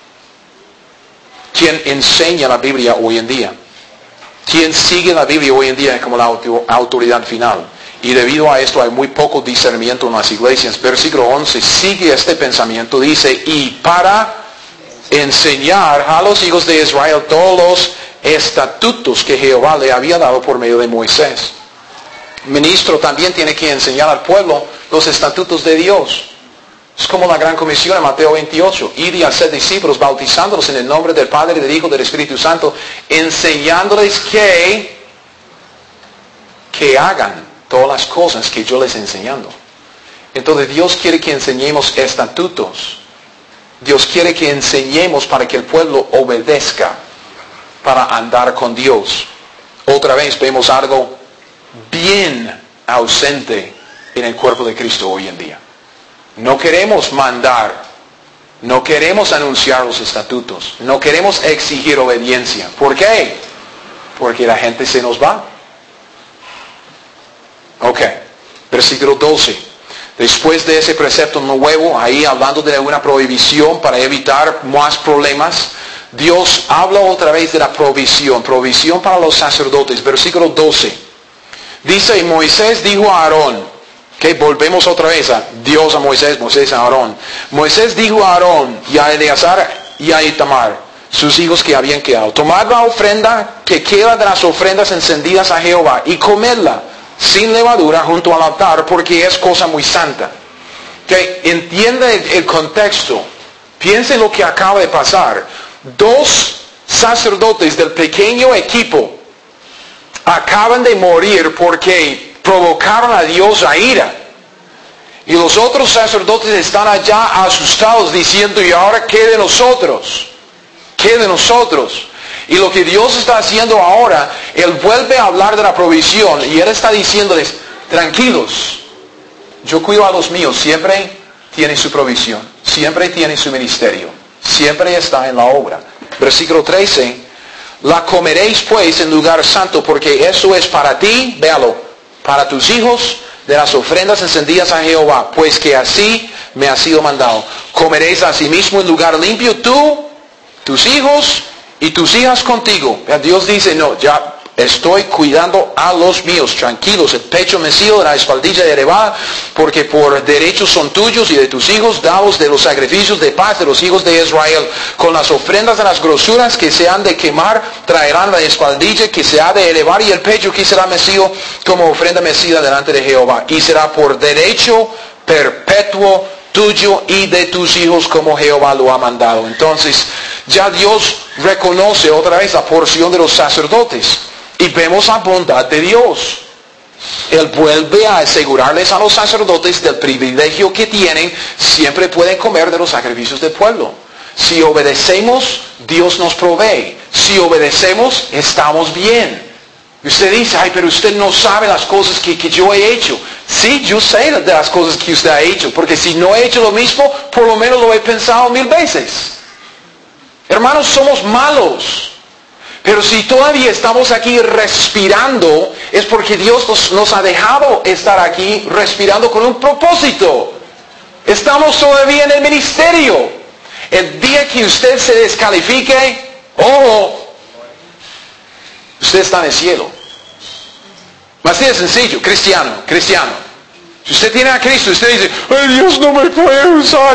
¿Quién enseña la Biblia hoy en día? ¿Quién sigue la Biblia hoy en día como la autoridad final? Y debido a esto hay muy poco discernimiento en las iglesias. Versículo 11 sigue este pensamiento. Dice, y para enseñar a los hijos de Israel todos los estatutos que Jehová le había dado por medio de Moisés. El ministro también tiene que enseñar al pueblo los estatutos de Dios. Es como la gran comisión en Mateo 28. Ir y hacer discípulos, bautizándolos en el nombre del Padre, del Hijo, del Espíritu Santo, enseñándoles que hagan todas las cosas que yo les enseñando. Entonces Dios quiere que enseñemos estatutos. Dios quiere que enseñemos para que el pueblo obedezca, para andar con Dios. Otra vez vemos algo bien ausente en el cuerpo de Cristo hoy en día. No queremos mandar, no queremos anunciar los estatutos, no queremos exigir obediencia. ¿Por qué? Porque la gente se nos va. Ok, versículo 12. Después de ese precepto nuevo, ahí hablando de una prohibición para evitar más problemas, Dios habla otra vez de la provisión para los sacerdotes. Versículo 12. Dice, y Moisés dijo a Aarón, que volvemos otra vez a Dios a Moisés, Moisés a Aarón. Moisés dijo a Aarón y a Eleazar y a Itamar, sus hijos que habían quedado, tomad la ofrenda que queda de las ofrendas encendidas a Jehová y comedla sin levadura junto al altar, porque es cosa muy santa. Que entiende el contexto. Piense en lo que acaba de pasar. Dos sacerdotes del pequeño equipo acaban de morir porque provocaron a Dios a ira. Y los otros sacerdotes están allá asustados diciendo, ¿y ahora qué de nosotros? ¿Qué de nosotros? Y lo que Dios está haciendo ahora, Él vuelve a hablar de la provisión y Él está diciéndoles, tranquilos, yo cuido a los míos, siempre tiene su provisión, siempre tiene su ministerio, siempre está en la obra. Versículo 13, la comeréis pues en lugar santo, porque eso es para ti, véalo, para tus hijos, de las ofrendas encendidas a Jehová, pues que así me ha sido mandado. Comeréis asimismo en lugar limpio tú, tus hijos y tus hijas contigo. Dios dice, no, ya estoy cuidando a los míos, tranquilos, el pecho mecido, la espaldilla elevada, porque por derechos son tuyos y de tus hijos, dados de los sacrificios de paz de los hijos de Israel. Con las ofrendas de las grosuras que se han de quemar, traerán la espaldilla que se ha de elevar y el pecho que será mecido como ofrenda mecida delante de Jehová. Y será por derecho perpetuo tuyo y de tus hijos como Jehová lo ha mandado. Entonces, ya Dios reconoce otra vez la porción de los sacerdotes. Y vemos la bondad de Dios. Él vuelve a asegurarles a los sacerdotes del privilegio que tienen. Siempre pueden comer de los sacrificios del pueblo. Si obedecemos, Dios nos provee. Si obedecemos, estamos bien. Y usted dice, ay, pero usted no sabe las cosas que yo he hecho. Sí, yo sé de las cosas que usted ha hecho. Porque si no he hecho lo mismo, por lo menos lo he pensado 1000 veces. Hermanos, somos malos. Pero si todavía estamos aquí respirando, es porque Dios nos ha dejado estar aquí respirando con un propósito. Estamos todavía en el ministerio. El día que usted se descalifique, usted está en el cielo. Así de sencillo, cristiano. Si usted tiene a Cristo, usted dice, ay, Dios no me puede usar.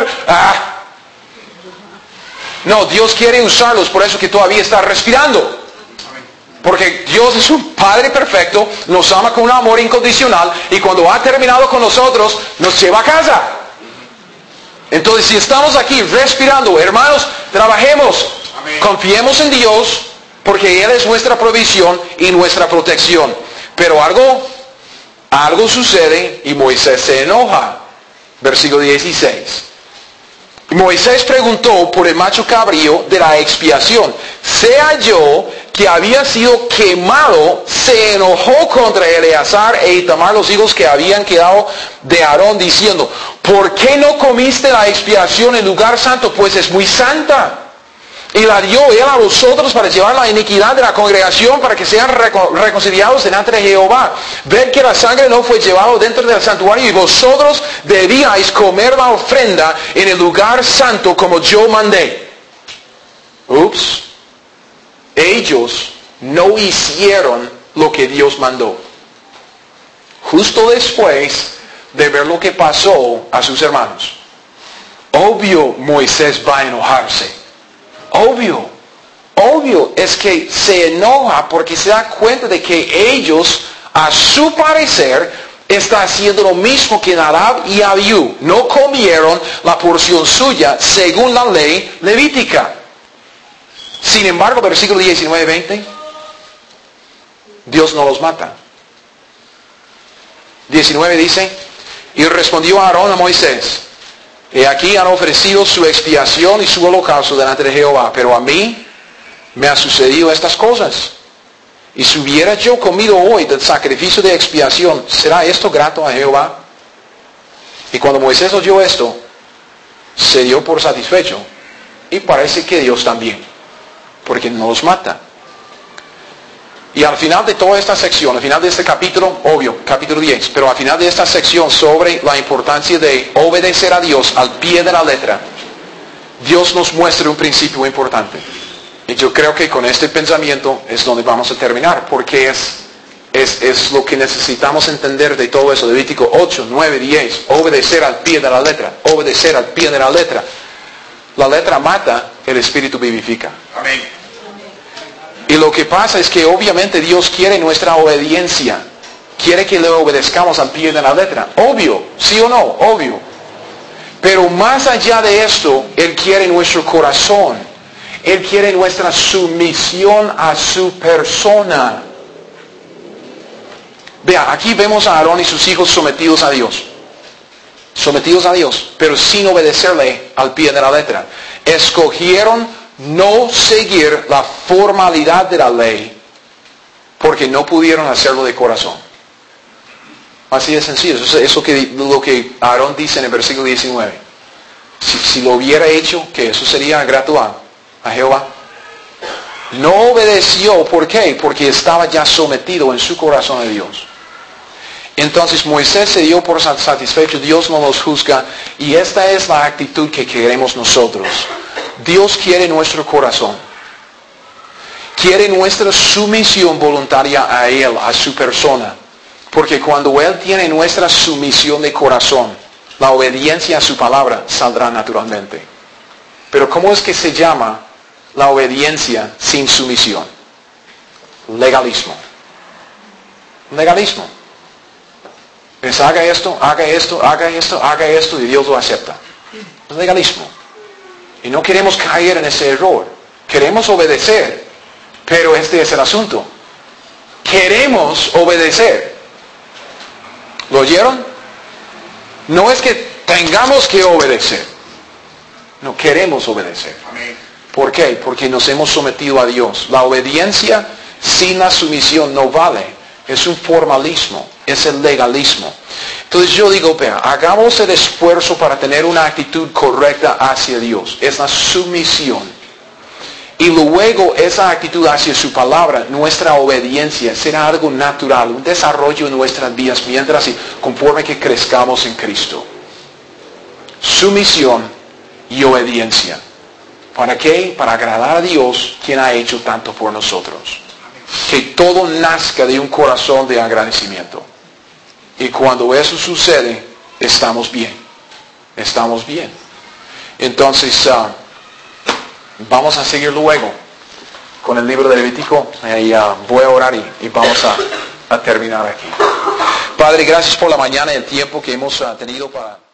No, Dios quiere usarlos, por eso que todavía está respirando. Porque Dios es un Padre perfecto, nos ama con un amor incondicional y cuando ha terminado con nosotros, nos lleva a casa. Entonces, si estamos aquí respirando, hermanos, trabajemos, confiemos en Dios, porque Él es nuestra provisión y nuestra protección. Pero algo sucede y Moisés se enoja. Versículo 16. Moisés preguntó por el macho cabrío de la expiación. Sea yo que había sido quemado, se enojó contra Eleazar e Itamar, los hijos que habían quedado de Aarón, diciendo, ¿por qué no comiste la expiación en lugar santo? Pues es muy santa. Y la dio él a vosotros para llevar la iniquidad de la congregación, para que sean reconciliados delante de Jehová. Ved que la sangre no fue llevada dentro del santuario, y vosotros debíais comer la ofrenda en el lugar santo como yo mandé. Ups. Ellos no hicieron lo que Dios mandó. Justo después de ver lo que pasó a sus hermanos. Obvio Moisés va a enojarse. Obvio es que se enoja porque se da cuenta de que ellos, a su parecer, están haciendo lo mismo que Nadab y Abiú. No comieron la porción suya según la ley levítica. Sin embargo, versículo 19-20, Dios no los mata. 19 dice, y respondió Aarón a Moisés, he aquí han ofrecido su expiación y su holocausto delante de Jehová, pero a mí me ha sucedido estas cosas. Y si hubiera yo comido hoy del sacrificio de expiación, ¿será esto grato a Jehová? Y cuando Moisés oyó esto, se dio por satisfecho. Y parece que Dios también, porque no los mata. Y al final de toda esta sección, al final de este capítulo, obvio, capítulo 10, pero al final de esta sección sobre la importancia de obedecer a Dios al pie de la letra, Dios nos muestra un principio importante. Y yo creo que con este pensamiento es donde vamos a terminar, porque es lo que necesitamos entender de todo eso. Levítico 8, 9, 10, obedecer al pie de la letra, obedecer al pie de la letra. La letra mata, el espíritu vivifica. Amén. Y lo que pasa es que obviamente Dios quiere nuestra obediencia. Quiere que le obedezcamos al pie de la letra. Obvio, ¿sí o no? Obvio. Pero más allá de esto, Él quiere nuestro corazón. Él quiere nuestra sumisión a su persona. Vea, aquí vemos a Aarón y sus hijos sometidos a Dios. Sometidos a Dios, pero sin obedecerle al pie de la letra. Escogieron no seguir la formalidad de la ley porque no pudieron hacerlo de corazón. Así de sencillo. Eso es lo que Aarón dice en el versículo 19. Si lo hubiera hecho, que eso sería grato a Jehová. No obedeció, ¿por qué? Porque estaba ya sometido en su corazón a Dios. Entonces Moisés se dio por satisfecho, Dios no los juzga, y esta es la actitud que queremos nosotros. Dios quiere nuestro corazón. Quiere nuestra sumisión voluntaria a Él, a su persona. Porque cuando Él tiene nuestra sumisión de corazón, la obediencia a su palabra saldrá naturalmente. Pero ¿cómo es que se llama la obediencia sin sumisión? Legalismo. Legalismo. Es haga esto, haga esto, haga esto, haga esto, y Dios lo acepta. Es legalismo. Y no queremos caer en ese error. Queremos obedecer, pero este es el asunto. Queremos obedecer. ¿Lo oyeron? No es que tengamos que obedecer. No, queremos obedecer. ¿Por qué? Porque nos hemos sometido a Dios. La obediencia sin la sumisión no vale. Es un formalismo. Es el legalismo. Entonces yo digo, vea, hagamos el esfuerzo para tener una actitud correcta hacia Dios. Es la sumisión. Y luego esa actitud hacia su palabra, nuestra obediencia, será algo natural, un desarrollo en nuestras vidas mientras y conforme que crezcamos en Cristo. Sumisión y obediencia. ¿Para qué? Para agradar a Dios, quien ha hecho tanto por nosotros. Que todo nazca de un corazón de agradecimiento. Y cuando eso sucede, estamos bien. Estamos bien. Entonces, vamos a seguir luego con el libro de Levítico. Voy a orar y vamos a terminar aquí. Padre, gracias por la mañana y el tiempo que hemos tenido para